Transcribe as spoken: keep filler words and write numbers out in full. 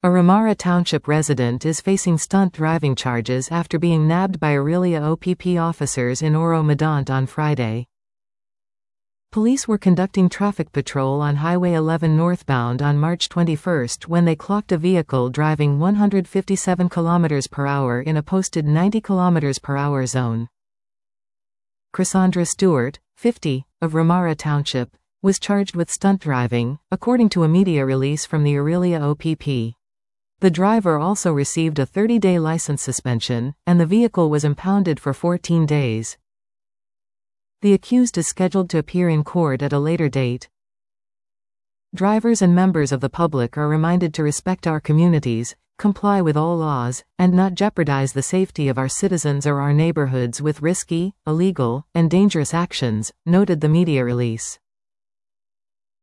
A Ramara Township resident is facing stunt driving charges after being nabbed by Orillia O P P officers in Oro-Medonte on Friday. Police were conducting traffic patrol on Highway eleven northbound on March twenty-first when they clocked a vehicle driving one hundred fifty-seven kilometers per hour in a posted ninety kilometers per hour zone. Chrysandra Stewart, fifty, of Ramara Township, was charged with stunt driving, according to a media release from the Orillia O P P. The driver also received a thirty-day license suspension, and the vehicle was impounded for fourteen days. The accused is scheduled to appear in court at a later date. Drivers and members of the public are reminded to respect our communities, comply with all laws, and not jeopardize the safety of our citizens or our neighborhoods with risky, illegal, and dangerous actions, noted the media release.